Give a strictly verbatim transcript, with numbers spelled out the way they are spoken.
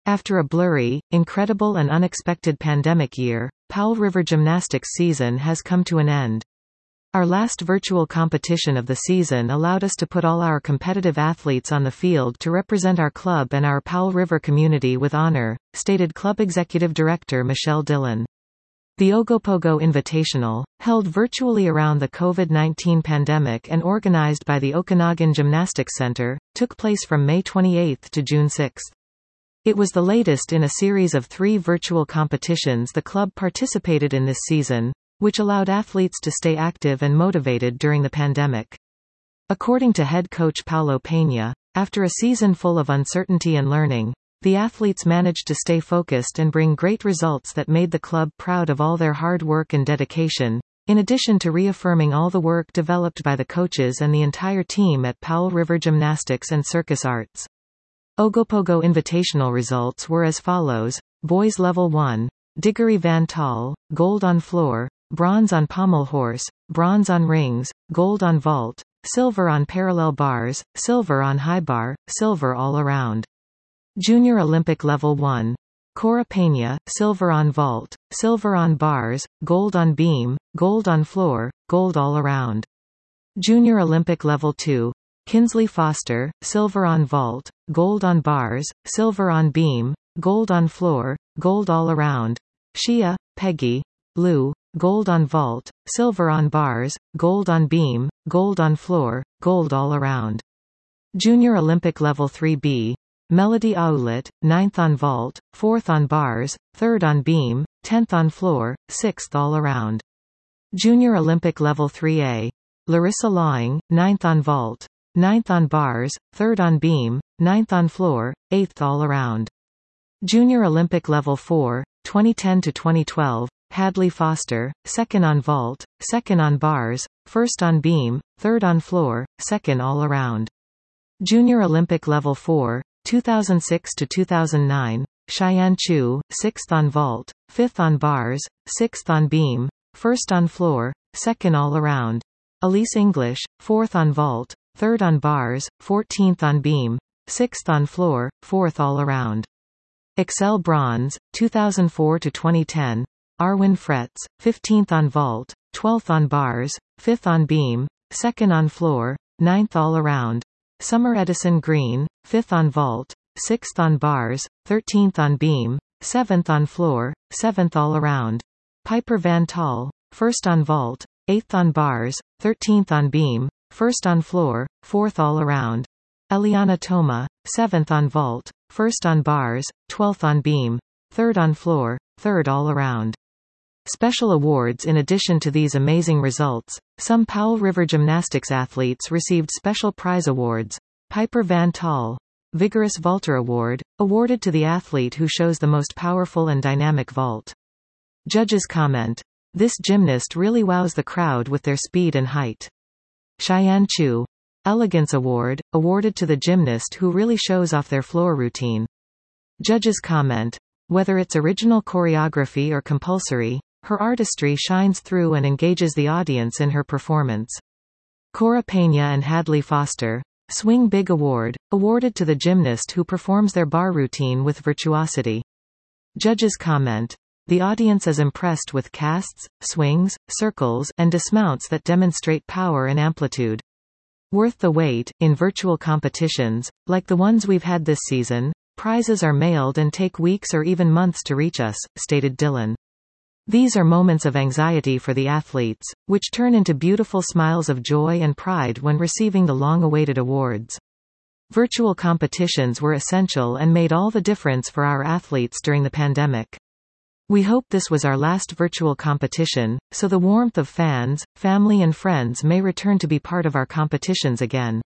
After a blurry, incredible and unexpected pandemic year, Powell River Gymnastics season has come to an end. Our last virtual competition of the season allowed us to put all our competitive athletes on the field to represent our club and our Powell River community with honor, stated Club Executive Director Michelle Dillon. The Ogopogo Invitational, held virtually around the COVID nineteen pandemic and organized by the Okanagan Gymnastics Center, took place from May twenty-eighth to June sixth. It was the latest in a series of three virtual competitions the club participated in this season, which allowed athletes to stay active and motivated during the pandemic. According to head coach Paulo Peña, after a season full of uncertainty and learning, the athletes managed to stay focused and bring great results that made the club proud of all their hard work and dedication, in addition to reaffirming all the work developed by the coaches and the entire team at Powell River Gymnastics and Circus Arts. Ogopogo Invitational results were as follows: Boys Level one, Diggory Van Tall, gold on floor, bronze on pommel horse, bronze on rings, gold on vault, silver on parallel bars, silver on high bar, silver all around. Junior Olympic Level one. Cora Peña, silver on vault, silver on bars, gold on beam, gold on floor, gold all around. Junior Olympic Level two. Kinsley Foster, silver on vault, gold on bars, silver on beam, gold on floor, gold all around. Shia, Peggy, Lou, gold on vault, silver on bars, gold on beam, gold on floor, gold all around. Junior Olympic Level three B. Melody Aulet, ninth on vault, fourth on bars, third on beam, tenth on floor, sixth all around. Junior Olympic Level three A. Larissa Lawing, ninth on vault, ninth on bars, third on beam, ninth on floor, eighth all around. Junior Olympic Level four, twenty ten to twenty twelve, Hadley Foster, second on vault, second on bars, first on beam, third on floor, second all around. Junior Olympic Level four, two thousand six to two thousand nine, Cheyenne Chu, sixth on vault, fifth on bars, sixth on beam, first on floor, second all around. Elise English, fourth on vault, third on bars, fourteenth on beam, sixth on floor, fourth all around. Excel Bronze, two thousand four to twenty ten, Arwin Fretz, fifteenth on vault, twelfth on bars, fifth on beam, second on floor, ninth all around. Summer Edison Green, fifth on vault, sixth on bars, thirteenth on beam, seventh on floor, seventh all around. Piper Van Tall, first on vault, eighth on bars, thirteenth on beam, first on floor, fourth all around. Eliana Toma, seventh on vault, first on bars, twelfth on beam, third on floor, third all around. Special awards. In addition to these amazing results, some Powell River Gymnastics athletes received special prize awards. Piper Van Tall, Vigorous Vaulter Award, awarded to the athlete who shows the most powerful and dynamic vault. Judges comment: "This gymnast really wows the crowd with their speed and height." Cheyenne Chu, Elegance Award, awarded to the gymnast who really shows off their floor routine. Judges comment: "Whether it's original choreography or compulsory, her artistry shines through and engages the audience in her performance." Cora Peña and Hadley Foster, Swing Big Award, awarded to the gymnast who performs their bar routine with virtuosity. Judges comment: "The audience is impressed with casts, swings, circles, and dismounts that demonstrate power and amplitude. Worth the wait." In virtual competitions, like the ones we've had this season, prizes are mailed and take weeks or even months to reach us, stated Dillon. These are moments of anxiety for the athletes, which turn into beautiful smiles of joy and pride when receiving the long-awaited awards. Virtual competitions were essential and made all the difference for our athletes during the pandemic. We hope this was our last virtual competition, so the warmth of fans, family and friends may return to be part of our competitions again.